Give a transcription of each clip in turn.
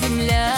земля.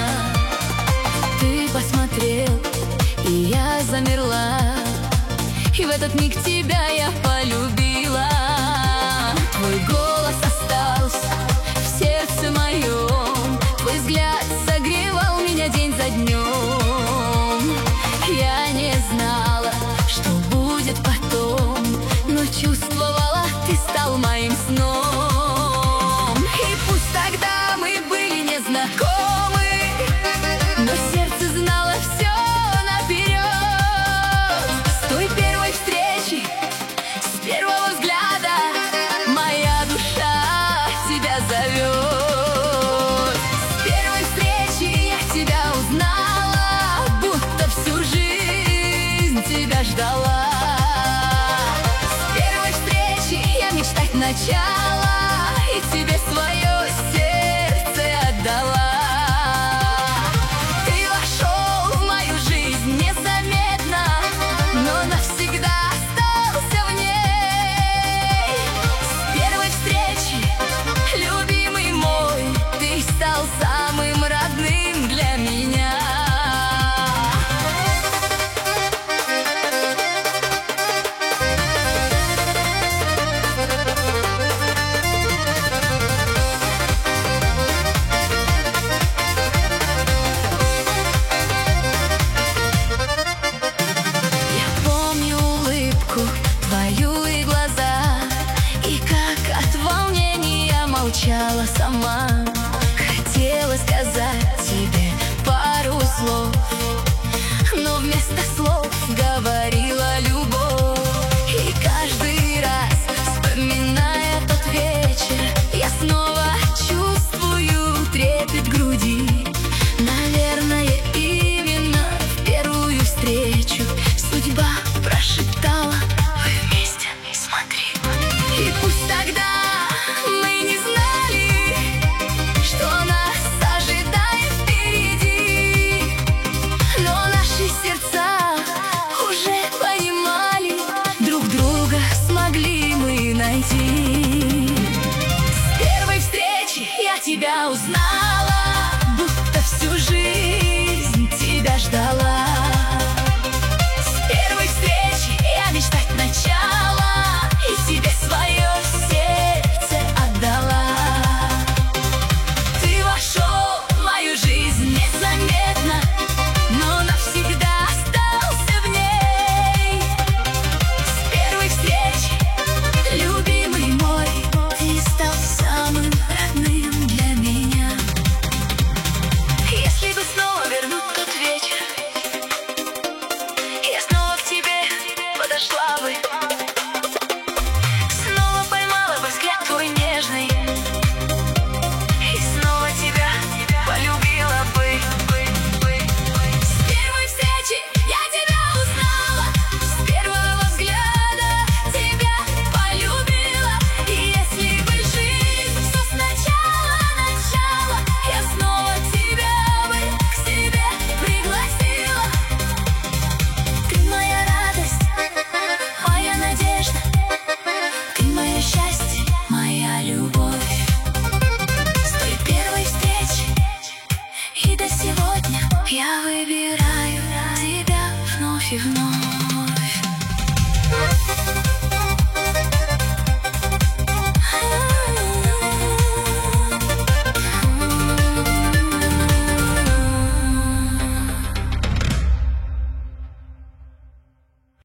Ты посмотрел, и я замерла, и в этот миг тебя я полюбила. Твой голос остался в сердце моем, твой взгляд согревал меня день за днем. Я не знала, что будет потом, но чувствовала, ты стал моим сном. И пусть тогда мы были незнакомы, но сердце знало все наперед. С той первой встречи, с первого взгляда, моя душа тебя зовет. С первой встречи я тебя узнала, будто всю жизнь тебя ждала. С первой встречи я мечтать начала, и тебе свое сердце отдала. Ты вошел в мою жизнь незаметно, но навсегда остался в ней. С первой встречи, любимый мой, ты стал самым родным для меня. Твою и глаза, и как от волнения молчала сама. Хотела сказать тебе пару слов, но вместо слов говорила любовь. И каждый раз, вспоминая тот вечер, я снова чувствую трепет груди. Наверное, именно в первую встречу судьба прошептала: и пусть тогда мы не знали, что нас ожидает впереди, но наши сердца уже понимали, друг друга смогли мы найти. С первой встречи я тебя узнала, будто всю жизнь тебя ждала. С первой встречи я мечтать начала, и тебе свое сердце отдала. Ты вошел в мою жизнь незаметно, но навсегда остался в ней. С первой встречи, любимый мой, ты стал самым родным для меня. Если бы снова вернуть тот вечер, я снова к тебе подошла бы, я выбираю тебя вновь и вновь.